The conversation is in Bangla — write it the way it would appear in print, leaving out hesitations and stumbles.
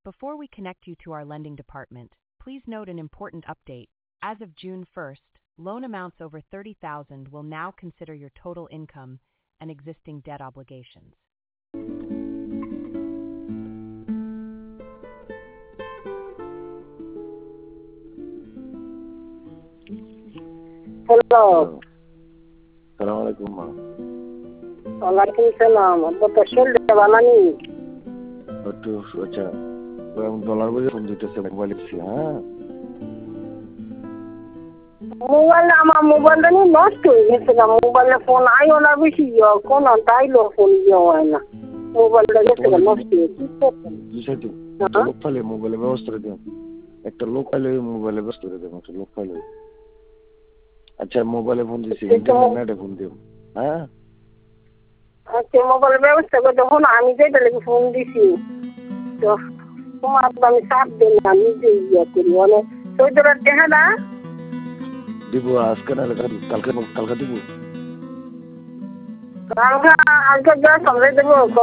Before we connect you to our lending department, please note an important update. As of June 1st, loan amounts over $30,000 will now consider your total income and existing debt obligations. Hello. Assalamualaikum ma. Waalaikumsalam. Apa pasal dia balani? Betul, acha. $1 বলে ফোন দিতেছে মোবাইল দিছি হ্যাঁ আমার মোবাইলটা নিয়ে নষ্ট হয়ে গেছে গা। মোবাইলে ফোন আইও না বেশি কোন তাইলো ফোন হয় না। মোবাইলটা গেছে গা নষ্ট হয়ে কি করতেন? বিষয়টি লোক পাইলে মোবাইলে ব্যবস্থা করে দিন। একটা লোক পাইলে মোবাইলে ব্যবস্থা করে দেন। একটা লোক পাইলে আচ্ছা মোবাইলে ফোন দিছি ইন্টারনেটে ফোন দিও হ্যাঁ আচ্ছা মোবাইলের ব্যবস্থা করে দেখুন আমি যেটা লেগে ফোন দিছি তো তোমার আমি চাপ দিই না নিজে করি মানে চৈতরার দেখা না দিব আজকে না কালকে দিব কালকে আজকে যা সামনে দেবো